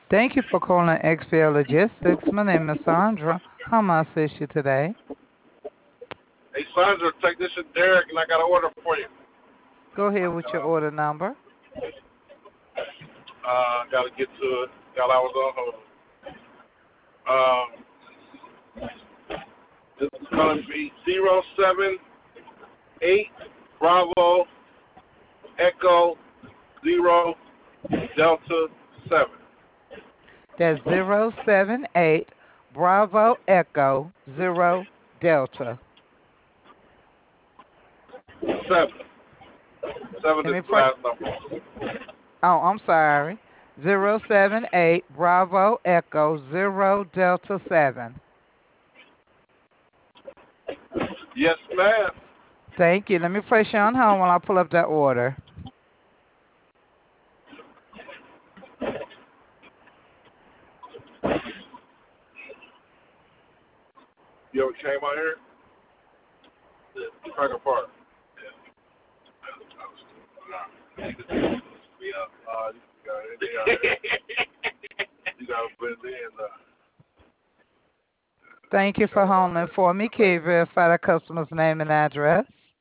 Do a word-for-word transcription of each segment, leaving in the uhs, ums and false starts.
Thank you for calling X P L Logistics. My name is Sandra. How may I assist you today? Hey, Sandra, Technician Derek, and I got an order for you. Go ahead with your Uh, order number. uh, got to get to it. While I was on hold. Um, this is going to be zero seven eight Bravo Echo zero Delta seven. That's zero seven eight Bravo Echo zero Delta. Seven. Seven Let is me the pray. last number. Oh, I'm sorry. Zero seven eight Bravo Echo zero Delta seven. Yes, ma'am. Thank you. Let me press you on hold while I pull up that order. You ever came out here? The Cracker Park. Yeah. Uh, you got it. You got to blend in. Uh, Thank you for holding for me. Can you verify the customer's name and address?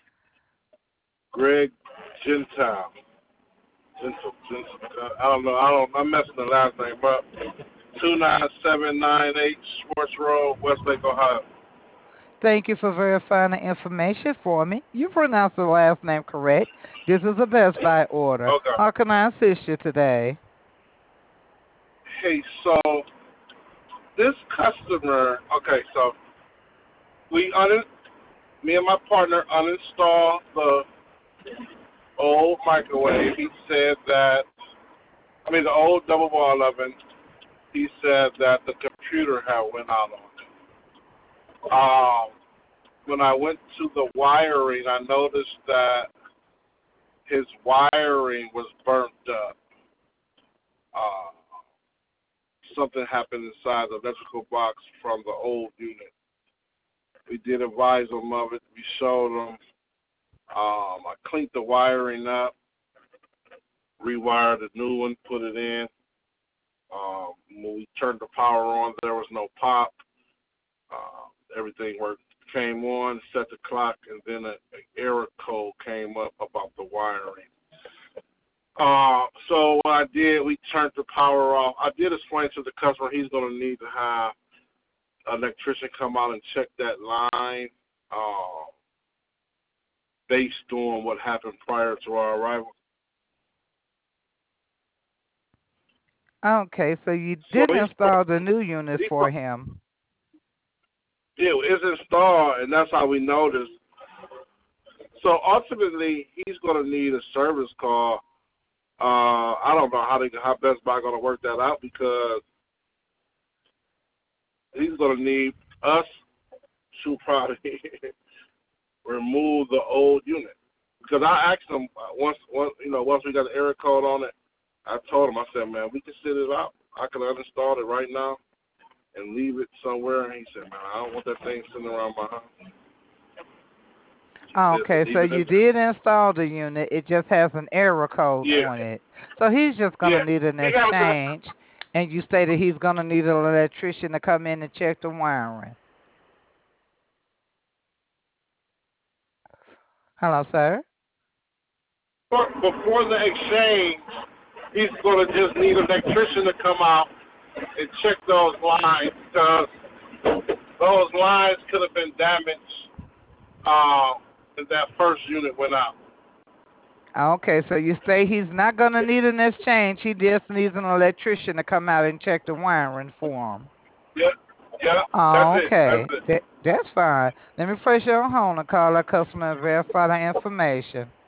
Greg Gentile. Gentle, gentle. Uh, I don't know. I don't. I'm messing the last name up. Two nine seven nine eight Schwartz Road, Westlake, Ohio. Thank you for verifying the information for me. You pronounced the last name correct. This is a Best Buy order. Okay. How can I assist you today? Hey, so this customer. Okay, so we un. Me and my partner uninstalled the old microwave. He said that. I mean, the old double wall oven. He said that the computer had went out on it. Um, when I went to the wiring, I noticed that his wiring was burnt up. Uh, something happened inside the electrical box from the old unit. We did advise him of it. We showed him. Um, I cleaned the wiring up, rewired a new one, put it in. Um, when we turned the power on, there was no pop. Uh, everything worked. Came on, set the clock, and then an error code came up about the wiring. Uh, so what I did, we turned the power off. I did explain to the customer he's going to need to have an electrician come out and check that line uh, based on what happened prior to our arrival. Okay, so you So did he's pro- install the new unit he pro- for him. yeah, it's installed, and that's how we noticed. So ultimately, he's going to need a service call. Uh, I don't know how they how Best Buy going to work that out because he's going to need us to probably remove the old unit. Because I asked him uh, once, once you know, once we got the error code on it, I told him, I said, man, we can sit it out. I can uninstall it right now and leave it somewhere. And he said, man, I don't want that thing sitting around my house. He said, Okay, but so even you if, did install the unit. It just has an error code yeah, on it. So he's just gonna yeah, need an he has a, exchange. And you stated he's gonna need an electrician to come in and check the wiring. Hello, sir. before the exchange, he's going to just need an electrician to come out and check those lines because those lines could have been damaged uh, when that first unit went out. Okay, so you say he's not gonna need an exchange. He just needs an electrician to come out and check the wiring for him. Yeah, yeah, that's Oh, it, that's okay, it. that, that's fine. Let me press you on hold and call our customer and verify the information.